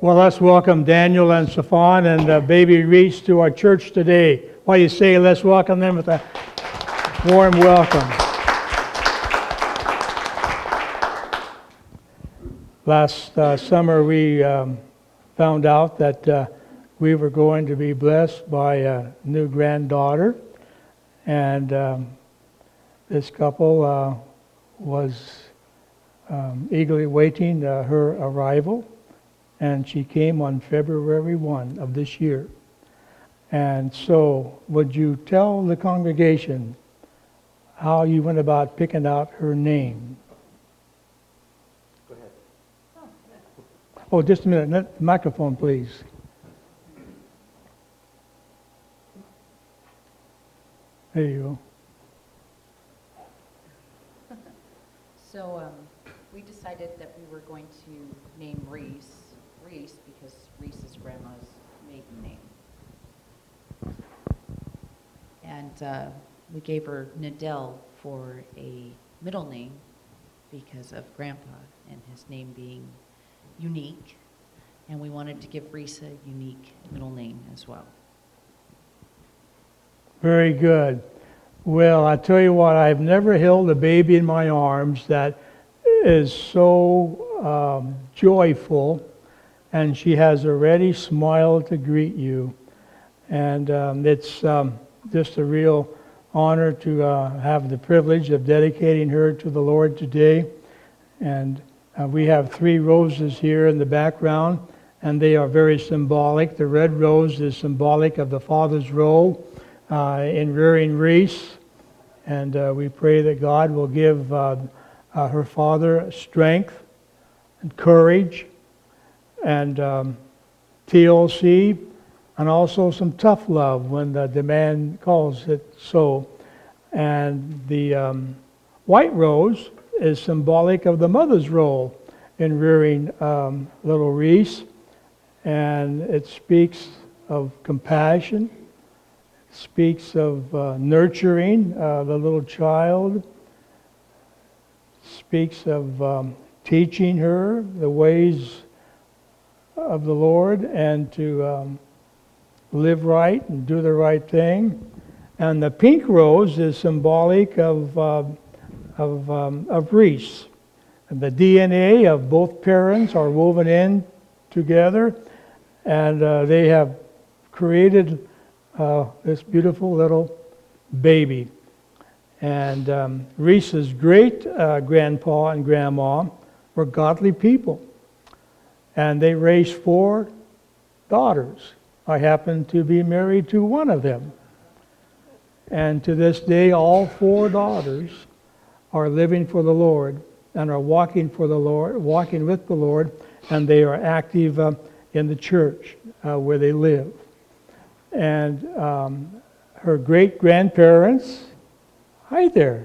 Well, let's welcome Daniel and Stefan and baby Reese to our church today. Why do you say let's welcome them with a warm welcome? Last summer we found out that we were going to be blessed by a new granddaughter, and this couple was eagerly waiting her arrival. And she came on February 1 of this year. And so, would you tell the congregation how you went about picking out her name? Go ahead. Oh, just a minute. Microphone, please. There you go. So, we decided that we were going to name Reese because Reese is Grandma's maiden name. And we gave her Nadell for a middle name because of Grandpa and his name being unique. And we wanted to give Reese a unique middle name as well. Very good. Well, I tell you what, I've never held a baby in my arms that is so joyful, and she has already smiled to greet you. And it's just a real honor to have the privilege of dedicating her to the Lord today. And we have 3 roses here in the background, and they are very symbolic. The red rose is symbolic of the Father's role in rearing Reese. And we pray that God will give her father strength and courage and TLC, and also some tough love when the demand calls it so. And the white rose is symbolic of the mother's role in rearing little Reese, and it speaks of compassion, it speaks of nurturing the little child, speaks of teaching her the ways of the Lord and to live right and do the right thing. And the pink rose is symbolic of Reese. And the DNA of both parents are woven in together, and they have created this beautiful little baby. And Reese's great grandpa and grandma were godly people. And they raised 4 daughters. I happen to be married to one of them. And to this day, all 4 daughters are living for the Lord and are walking for the Lord, walking with the Lord, and they are active in the church where they live. And her great-grandparents, hi there.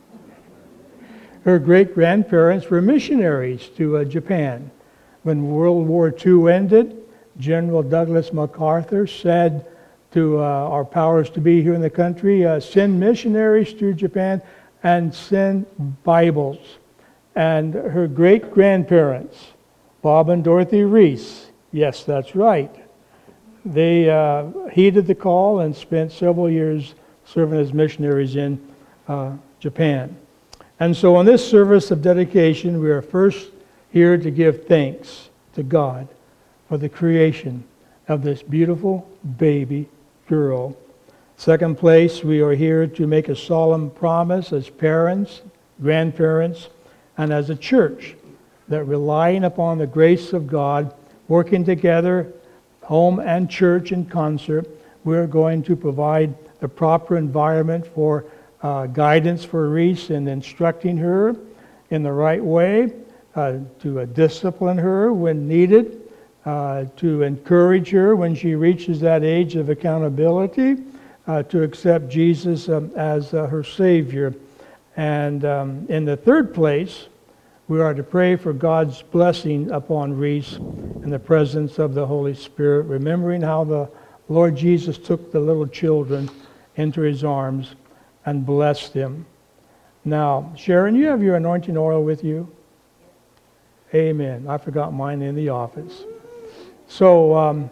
Her great-grandparents were missionaries to Japan. When World War II ended, General Douglas MacArthur said to our powers to be here in the country, send missionaries to Japan and send Bibles. And her great-grandparents, Bob and Dorothy Reese, yes, that's right, they heeded the call and spent several years serving as missionaries in Japan. And so on this service of dedication, we are first here to give thanks to God for the creation of this beautiful baby girl. Second place, we are here to make a solemn promise as parents, grandparents, and as a church that relying upon the grace of God, working together, home and church in concert, we're going to provide the proper environment for guidance for Reese in instructing her in the right way, to discipline her when needed, to encourage her when she reaches that age of accountability, to accept Jesus as her Savior. And in the third place, we are to pray for God's blessing upon Reese in the presence of the Holy Spirit, remembering how the Lord Jesus took the little children into His arms and blessed them. Now, Sharon, you have your anointing oil with you? Amen. I forgot mine in the office. So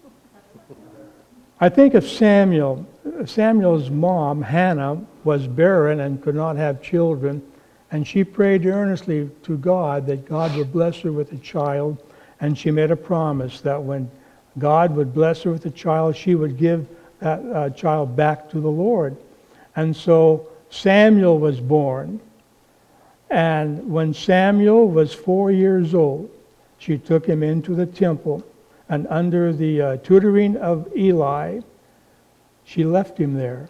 I think of Samuel. Samuel's mom, Hannah, was barren and could not have children, and she prayed earnestly to God that God would bless her with a child, and she made a promise that when God would bless her with a child, she would give that child back to the Lord. And so Samuel was born. And when Samuel was 4 years old, she took him into the temple, and under the tutoring of Eli, she left him there.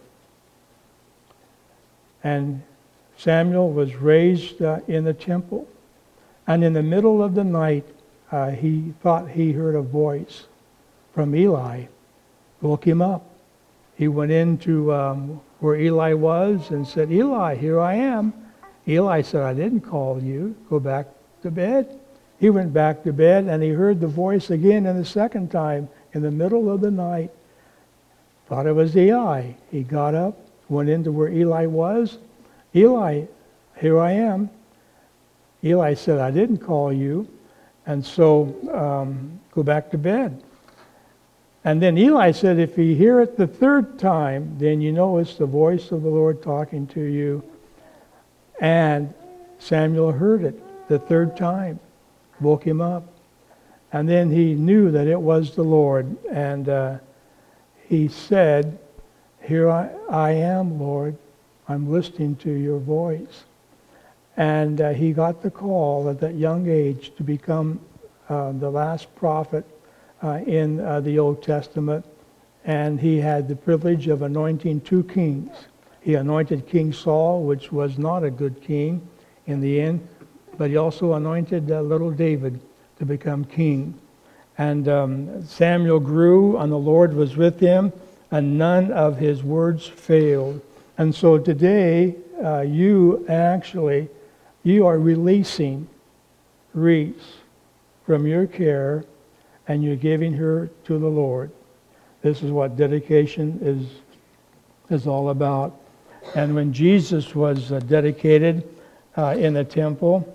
And Samuel was raised in the temple. And in the middle of the night, he thought he heard a voice from Eli. Woke him up. He went into where Eli was and said, Eli, here I am. Eli said, I didn't call you. Go back to bed. He went back to bed, and he heard the voice again and the second time in the middle of the night. Thought it was Eli. He got up, went into where Eli was. Eli, here I am. Eli said, I didn't call you. And so go back to bed. And then Eli said, if you hear it the third time, then you know it's the voice of the Lord talking to you. And Samuel heard it the third time, woke him up. And then he knew that it was the Lord. And he said, here I am, Lord. I'm listening to your voice. And he got the call at that young age to become the last prophet in the Old Testament. And he had the privilege of anointing 2 kings. He anointed King Saul, which was not a good king in the end, but he also anointed little David to become king. And Samuel grew, and the Lord was with him, and none of his words failed. And so today, you are releasing Reese from your care, and you're giving her to the Lord. This is what dedication is all about. And when Jesus was dedicated in the temple,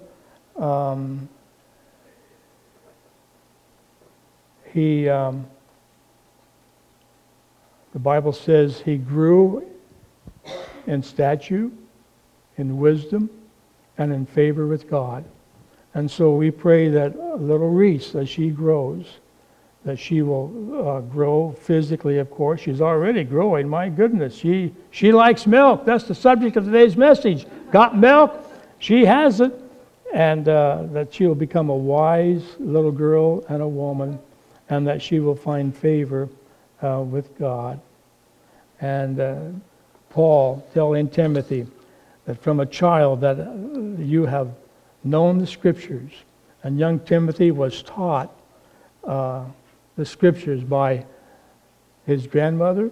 the Bible says he grew in stature, in wisdom, and in favor with God. And so we pray that little Reese, as she grows, that she will grow physically, of course. She's already growing. My goodness, she likes milk. That's the subject of today's message. Got milk? She has it. And that she will become a wise little girl and a woman, and that she will find favor with God. And Paul telling Timothy that from a child that you have known the Scriptures. And young Timothy was taught the Scriptures by his grandmother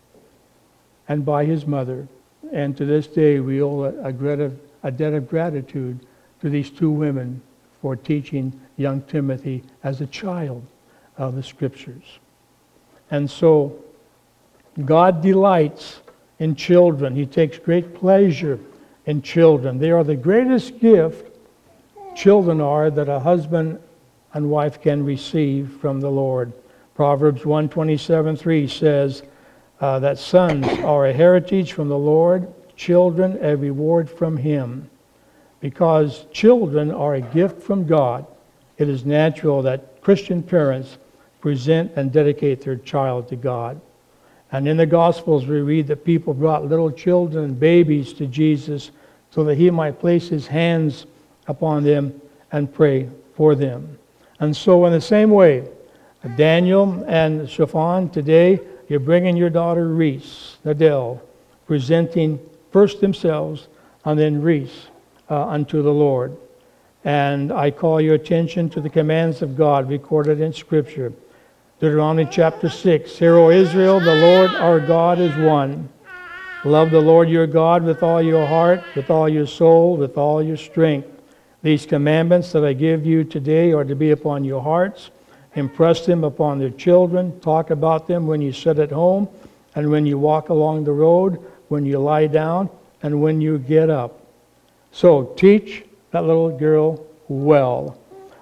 and by his mother. And to this day, we owe a debt of gratitude to these 2 women for teaching young Timothy as a child of the Scriptures. And so, God delights in children. He takes great pleasure in children. They are the greatest gift, children are, that a husband and wife can receive from the Lord. Proverbs 1:27-3 says that sons are a heritage from the Lord, children a reward from Him. Because children are a gift from God, it is natural that Christian parents present and dedicate their child to God. And in the Gospels we read that people brought little children and babies to Jesus so that He might place His hands upon them and pray for them. And so in the same way, Daniel and Shaphan, today you're bringing your daughter Reese, Nadell, presenting first themselves and then Reese unto the Lord. And I call your attention to the commands of God recorded in Scripture. Deuteronomy chapter 6, Hear, O Israel, the Lord our God is one. Love the Lord your God with all your heart, with all your soul, with all your strength. These commandments that I give you today are to be upon your hearts. Impress them upon their children. Talk about them when you sit at home and when you walk along the road, when you lie down, and when you get up. So teach that little girl well.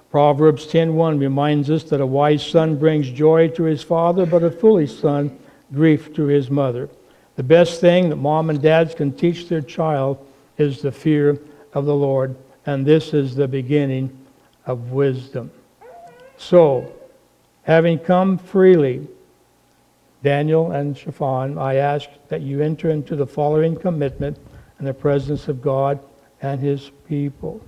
Proverbs 10:1 reminds us that a wise son brings joy to his father, but a foolish son grief to his mother. The best thing that mom and dads can teach their child is the fear of the Lord, and this is the beginning of wisdom. So, having come freely, Daniel and Shaphan, I ask that you enter into the following commitment in the presence of God and His people,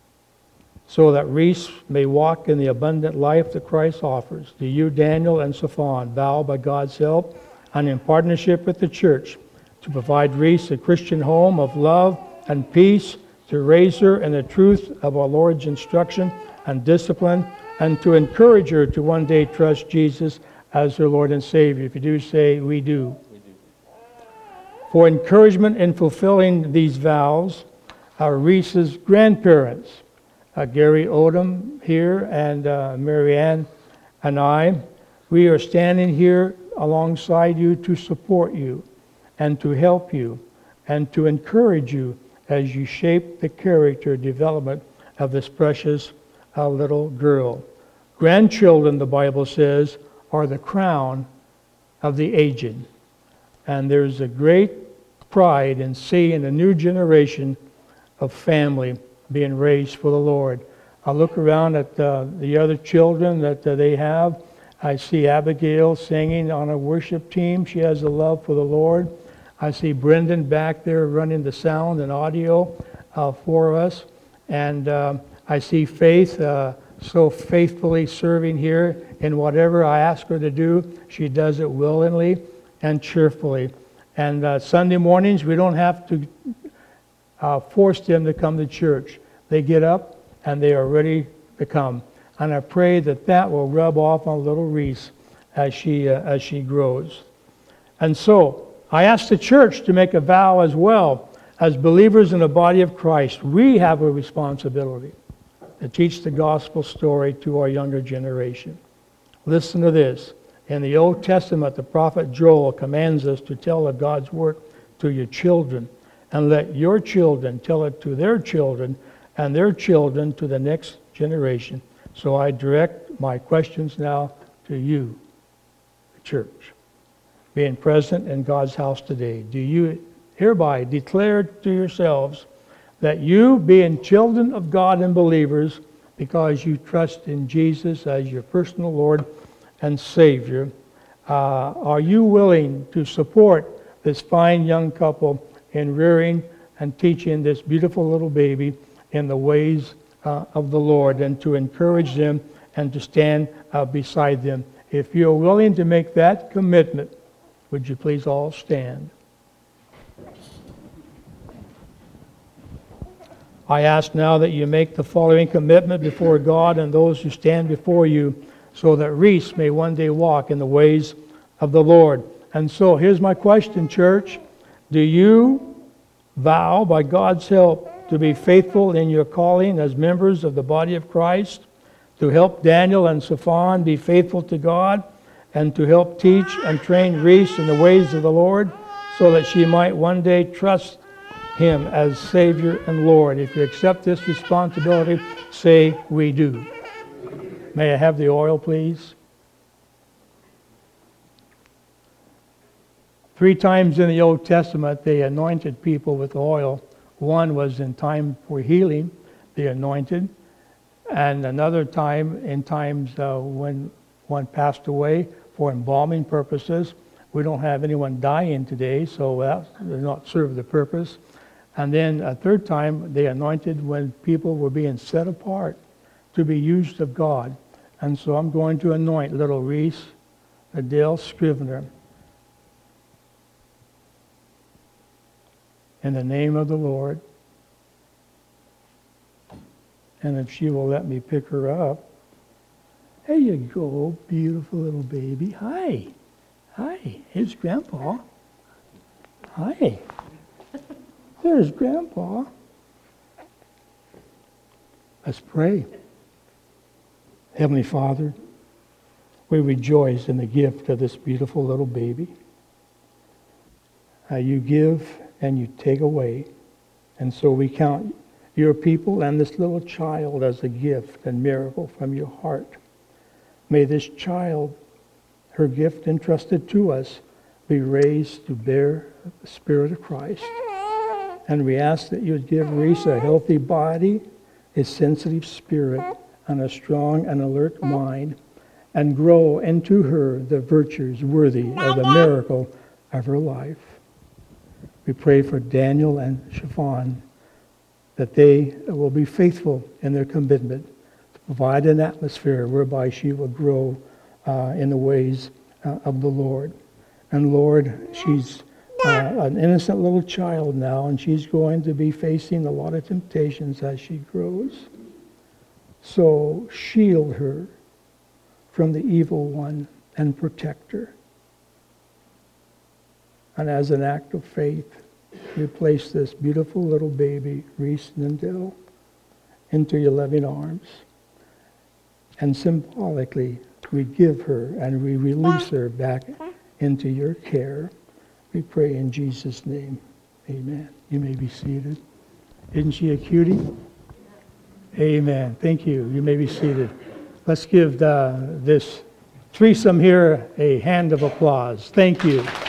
so that Reese may walk in the abundant life that Christ offers. Do you, Daniel and Shaphan, vow by God's help and in partnership with the church to provide Reese a Christian home of love and peace, to raise her in the truth of our Lord's instruction and discipline, and to encourage her to one day trust Jesus as her Lord and Savior? If you do, say, we do. We do. For encouragement in fulfilling these vows, our Reese's grandparents, Gary Odom here and Mary Ann and I, we are standing here alongside you to support you and to help you and to encourage you as you shape the character development of this precious little girl. Grandchildren, the Bible says, are the crown of the aged. And there's a great pride in seeing a new generation of family being raised for the Lord. I look around at the other children that they have. I see Abigail singing on a worship team. She has a love for the Lord. I see Brendan back there running the sound and audio for us. And I see Faith so faithfully serving here in whatever I ask her to do. She does it willingly and cheerfully. And Sunday mornings, we don't have to force them to come to church. They get up and they are ready to come. And I pray that that will rub off on little Reese as she grows. And so I ask the church to make a vow as well. As believers in the body of Christ, we have a responsibility to teach the gospel story to our younger generation. Listen to this. In the Old Testament, the prophet Joel commands us to tell of God's work to your children, and let your children tell it to their children, and their children to the next generation. So I direct my questions now to you, the church, being present in God's house today. Do you hereby declare to yourselves that you, being children of God and believers, because you trust in Jesus as your personal Lord and Savior, are you willing to support this fine young couple in rearing and teaching this beautiful little baby in the ways of the Lord, and to encourage them and to stand beside them? If you're willing to make that commitment, would you please all stand? I ask now that you make the following commitment before God and those who stand before you, so that Reese may one day walk in the ways of the Lord. And so here's my question, church. Do you vow by God's help to be faithful in your calling as members of the body of Christ, to help Daniel and Shaphan be faithful to God, and to help teach and train Reese in the ways of the Lord, so that she might one day trust Him as Savior and Lord? If you accept this responsibility, say, we do. May I have the oil, please? 3 times in the Old Testament, they anointed people with oil. One was in time for healing, they anointed. And another time, in times when one passed away, for embalming purposes. We don't have anyone dying today, so that does not serve the purpose. And then a third time, they anointed when people were being set apart to be used of God. And so I'm going to anoint little Reese Adele Scrivener in the name of the Lord. And if she will let me pick her up. There you go, beautiful little baby. Hi. Hi. Here's Grandpa. Hi. There's Grandpa. Let's pray. Heavenly Father, we rejoice in the gift of this beautiful little baby. You give and you take away. And so we count your people and this little child as a gift and miracle from your heart. May this child, her gift entrusted to us, be raised to bear the Spirit of Christ. And we ask that you would give Reese a healthy body, a sensitive spirit, and a strong and alert mind, and grow into her the virtues worthy of the miracle of her life. We pray for Daniel and Siobhan, that they will be faithful in their commitment to provide an atmosphere whereby she will grow in the ways of the Lord. And Lord, she's an innocent little child now, and she's going to be facing a lot of temptations as she grows. So shield her from the evil one and protect her. And as an act of faith, we place this beautiful little baby, Reese Nindell, into your loving arms. And symbolically, we give her and we release her back into your care. We pray in Jesus' name. Amen. You may be seated. Isn't she a cutie? Amen. Thank you. You may be seated. Let's give this threesome here a hand of applause. Thank you.